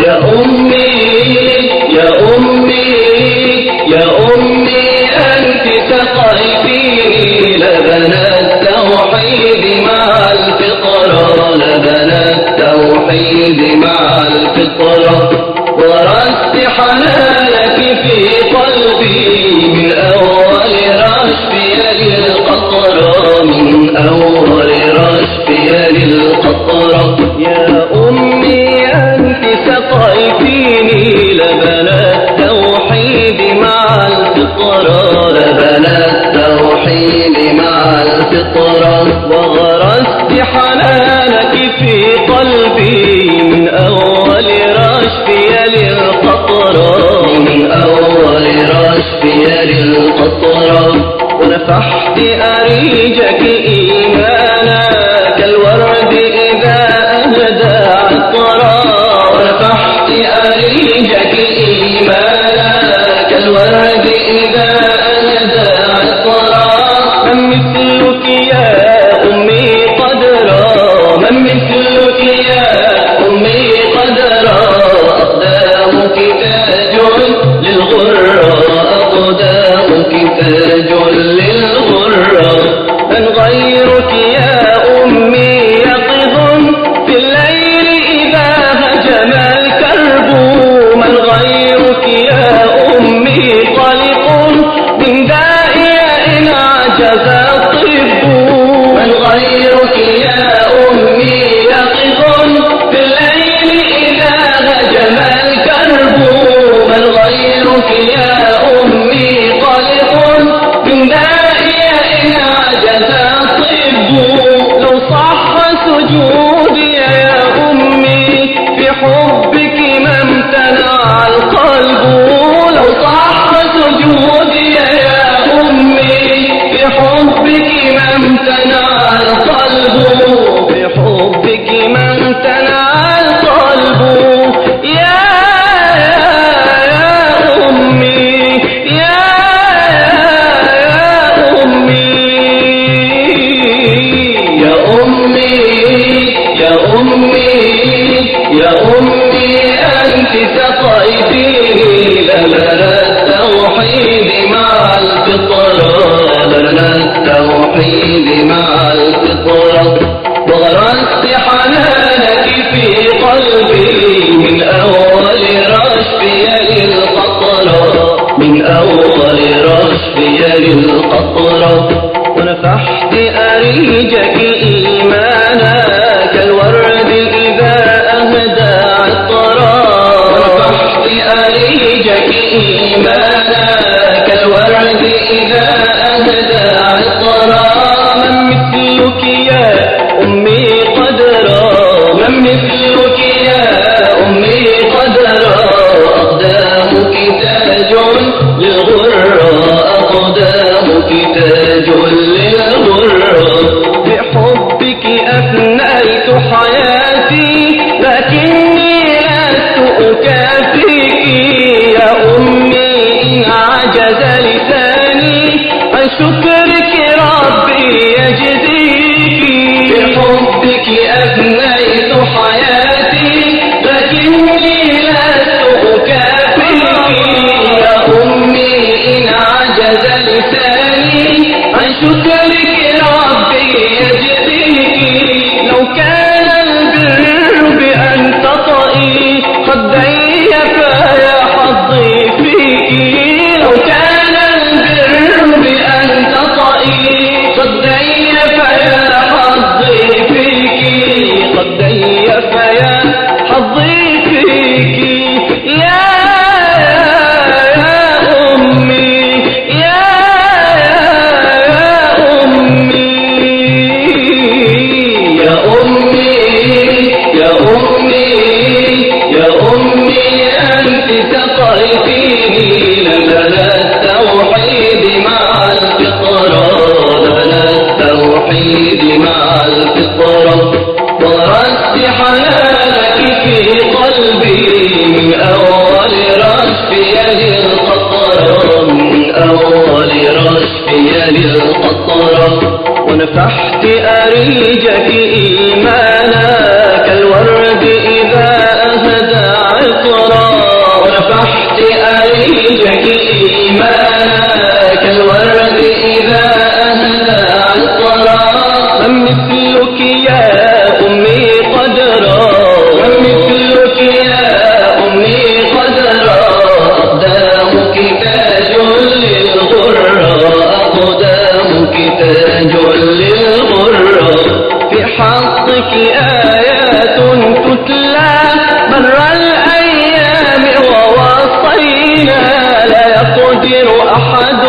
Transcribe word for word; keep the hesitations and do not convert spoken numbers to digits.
يا أمي يا أمي يا أمي أنت سقيتيني لبن التوحيد مع الفطرة، لبن التوحيد مع الفطرة، ورثت حنانك في قلبي من أول رشفي للقطرة، من أول رشفي للقطرة. يا أمي أنت سقيتيني لبن التوحيد مع الفطرة، لبن التوحيد مع الفطرة، وغرست حنانك في قلبي من أول رشفي للقطرة، من أول رشفي للقطرة، ونفحت أريجك إيمانا كالورد إذا أهدى عطرا، ونفحت أريجك إيمانا كالورد إذا أهدى عطرا. من مثلك يا أمي قدرا، من مثلك يا أمي قدرا، أقدامك تاج للغرة، أقدامك تاج للغرة. من غيرك يا أمي يقظ في الليل إذا هجم الكرب، من غيرك يا أمي قلق من داء إن عجز الطب، من غيرك يا أمي يقظ في الليل إذا هجم الكرب، من غيرك يا أمي قلق من داء إن عجز الطب. لو صح سجودي يا أمي في حبك ما امتنع القلب، لو صح سجودي يا أمي في حبك ما امتنع القلب، في حبك ما امتنع القلب. يا أمي يا أمي يا أمي يا أمي يا أمي أنت سقيتيني لبن التوحيد مع الفطرة، لبن التوحيد مع الفطرة، وغرست حنانك في قلبي من أول رشفي للقطرة، من أول رشفي للقطرة، ونفحت أريجك إيمانا كالورد إذا أهدى عطرا، ونفحت أريجك إيمانا كالورد إذا أهدى عطرا. من مثلك يا أمي قدرا، من مثلك يا يقدر أحد